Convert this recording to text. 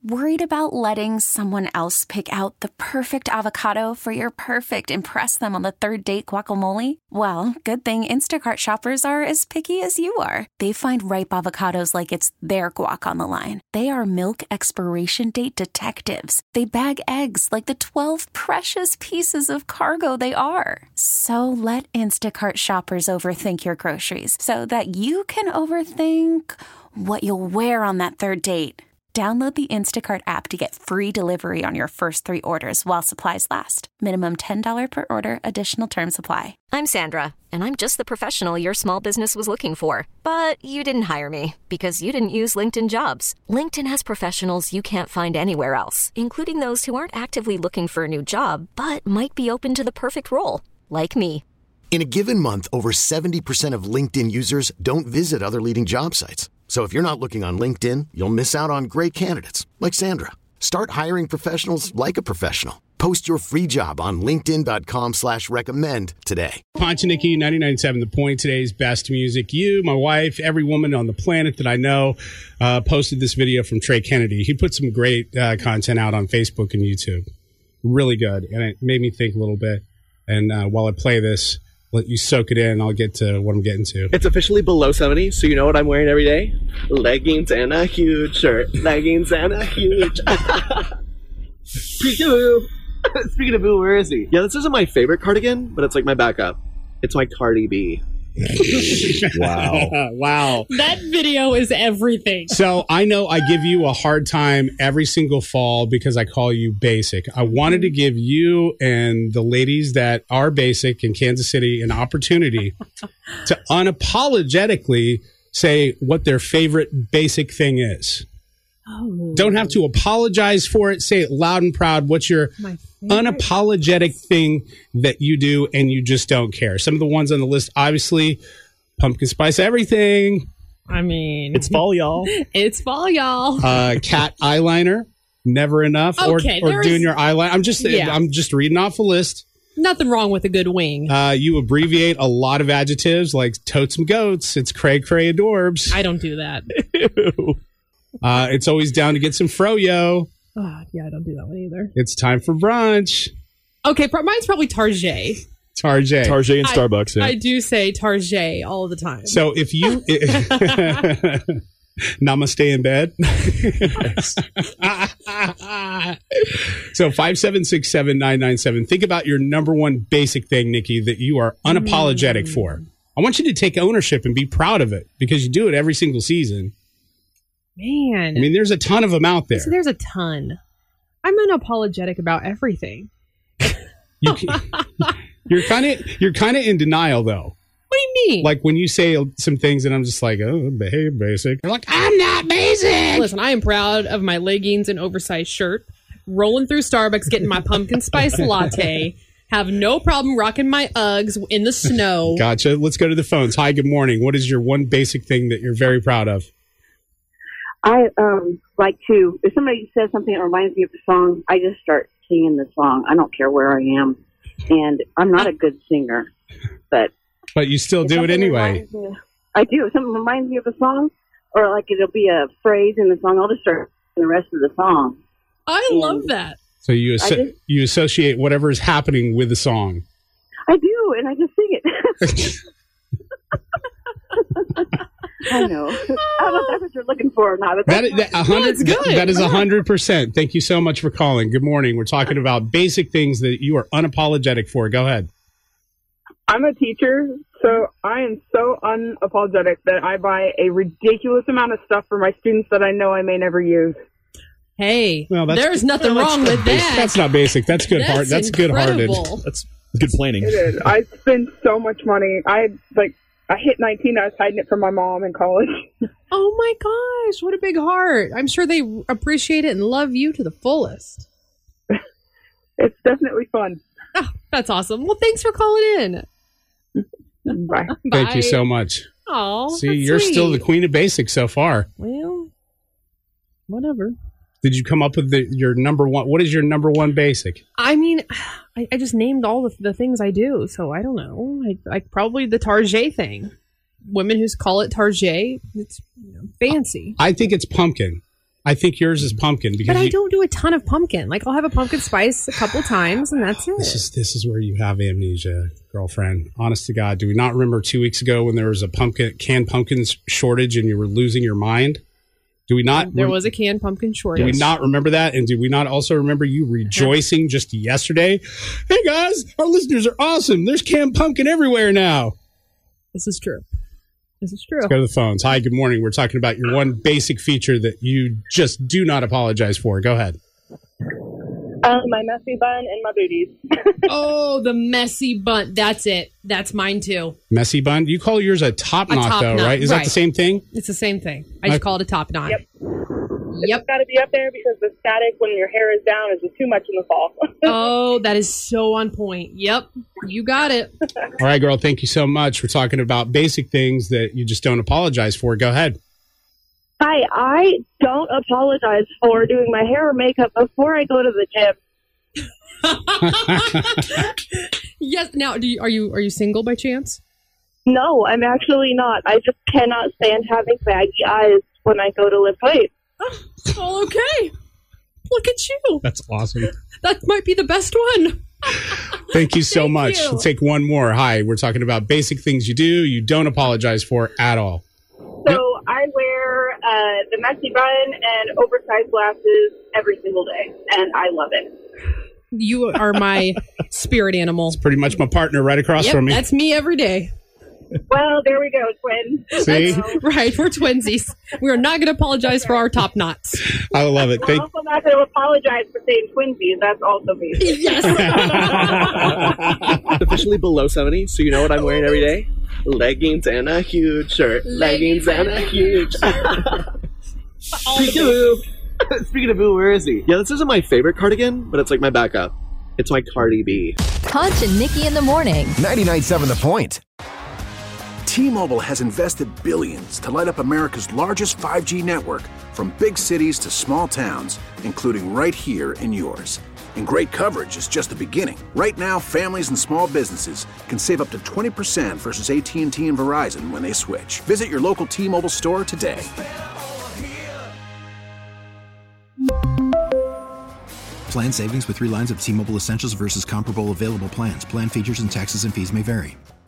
Worried about letting someone else pick out the perfect avocado for your perfect impress them on the third date guacamole? Well, good thing Instacart shoppers are as picky as you are. They find ripe avocados like it's their guac on the line. They are milk expiration date detectives. They bag eggs like the 12 precious pieces of cargo they are. So let Instacart shoppers overthink your groceries so that you can overthink what you'll wear on that third date. Download the Instacart app to get free delivery on your first 3 orders while supplies last. Minimum $10 per order. Additional terms apply. I'm Sandra, and I'm just the professional your small business was looking for. But you didn't hire me because you didn't use LinkedIn Jobs. LinkedIn has professionals you can't find anywhere else, including those who aren't actively looking for a new job, but might be open to the perfect role, like me. In a given month, over 70% of LinkedIn users don't visit other leading job sites. So if you're not looking on LinkedIn, you'll miss out on great candidates like Sandra. Start hiring professionals like a professional. Post your free job on linkedin.com/recommend today. Ponch and Nikki, 99.7 The Point, today's best music. You, my wife, every woman on the planet that I know posted this video from Trey Kennedy. He put some great content out on Facebook and YouTube. Really good. And it made me think a little bit. And while I play this, let you soak it in. I'll get to what I'm getting to. It's officially below 70, so you know what I'm wearing every day? Leggings and a huge shirt. Leggings and a huge... Speaking of Boo, where is he? Yeah, this isn't my favorite cardigan, but it's like my backup. It's my Cardi B. Wow. Wow. That video is everything. So I know I give you a hard time every single fall because I call you basic. I wanted to give you and the ladies that are basic in Kansas City an opportunity to unapologetically say what their favorite basic thing is. Oh. Don't have to apologize for it. Say it loud and proud. What's your unapologetic thing that you do and you just don't care? Some of the ones on the list, obviously, pumpkin spice everything. I mean, it's fall, y'all. It's fall, y'all. Cat eyeliner, never enough. Okay, or doing your eyeliner. I'm just reading off a list. Nothing wrong with a good wing. You abbreviate a lot of adjectives like totes and goats. It's cray cray adorbs. I don't do that. It's always down to get some froyo. Yeah, I don't do that one either. It's time for brunch. Okay, mine's probably Tarjay. Tarjay and Starbucks. Yeah. I do say Tarjay all the time. So if you... Namaste in bed. So 5767997. Think about your number one basic thing, Nikki, that you are unapologetic for. I want you to take ownership and be proud of it because you do it every single season. Man. I mean, there's a ton of them out there. So there's a ton. I'm unapologetic about everything. You're kind of in denial, though. What do you mean? Like when you say some things and I'm just like, oh, behave basic. You're like, I'm not basic. Listen, I am proud of my leggings and oversized shirt, rolling through Starbucks, getting my pumpkin spice latte, have no problem rocking my Uggs in the snow. Gotcha. Let's go to the phones. Hi, good morning. What is your one basic thing that you're very proud of? I like to, if somebody says something that reminds me of a song, I just start singing the song. I don't care where I am. And I'm not a good singer, but you still do it anyway. I do. If something reminds me of a song, or like it'll be a phrase in the song, I'll just start the rest of the song. I love that. So you associate whatever is happening with the song. I do, and I just sing it. I know. I don't know if that's what you're looking for or not. But that is 100%. Thank you so much for calling. Good morning. We're talking about basic things that you are unapologetic for. Go ahead. I'm a teacher, so I am so unapologetic that I buy a ridiculous amount of stuff for my students that I know I may never use. Hey, there's nothing wrong with that. That's not basic. That's good. That's good-hearted. That's good planning. It is. I spend so much money. I hit 19. I was hiding it from my mom in college. Oh my gosh, what a big heart. I'm sure they appreciate it and love you to the fullest. It's definitely fun. Oh, that's awesome. Well, thanks for calling in. Bye. Thank you so much. Oh, see, you're still the queen of basics so far. Well, whatever. Did you come up with your number one? What is your number one basic? I mean, I just named all the things I do, so I don't know. Like probably the Tarjay thing. Women who call it Tarjay, it's fancy. I think it's pumpkin. I think yours is pumpkin because But I don't do a ton of pumpkin. Like, I'll have a pumpkin spice a couple times, and that's it. This is where you have amnesia, girlfriend. Honest to God, do we not remember 2 weeks ago when there was a canned pumpkin shortage and you were losing your mind? Do we not? There was a canned pumpkin shortage. Do we not remember that? And do we not also remember you rejoicing just yesterday? Hey guys, our listeners are awesome. There's canned pumpkin everywhere now. This is true. This is true. Let's go to the phones. Hi, good morning. We're talking about your one basic feature that you just do not apologize for. Go ahead. My messy bun and my booties. Oh, the messy bun. That's it. That's mine too. Messy bun? You call yours a top knot, though, knot, right? Is that the same thing? It's the same thing. I just call it a top knot. Yep. It's got to be up there because the static when your hair is down is just too much in the fall. Oh, that is so on point. Yep. You got it. All right, girl. Thank you so much. We're talking about basic things that you just don't apologize for. Go ahead. Hi, I don't apologize for doing my hair or makeup before I go to the gym. Yes. Now, are you single by chance? No, I'm actually not. I just cannot stand having baggy eyes when I go to lift weights. Oh, okay. Look at you. That's awesome. That might be the best one. Thank you so much. you. Let's take one more. Hi, we're talking about basic things you don't apologize for at all. So I wear the messy bun and oversized glasses every single day, and I love it. You are my spirit animal. It's pretty much my partner right across from me. That's me every day. Well, there we go, twins. See? Right, we're twinsies. We are not going to apologize for our top knots. I love it. I'm also not going to apologize for saying twinsies. That's also me. Yes. Officially below 70, so you know what I'm wearing every day? Leggings and a huge shirt. Leggings and a huge Speaking of boo, where is he? Yeah, this isn't my favorite cardigan, but it's like my backup. It's my Cardi B. Conch and Nikki in the morning. 99.7 The Point. T-Mobile has invested billions to light up America's largest 5G network, from big cities to small towns, including right here in yours. And great coverage is just the beginning. Right now, families and small businesses can save up to 20% versus AT&T and Verizon when they switch. Visit your local T-Mobile store today. Plan savings with 3 lines of T-Mobile Essentials versus comparable available plans. Plan features and taxes and fees may vary.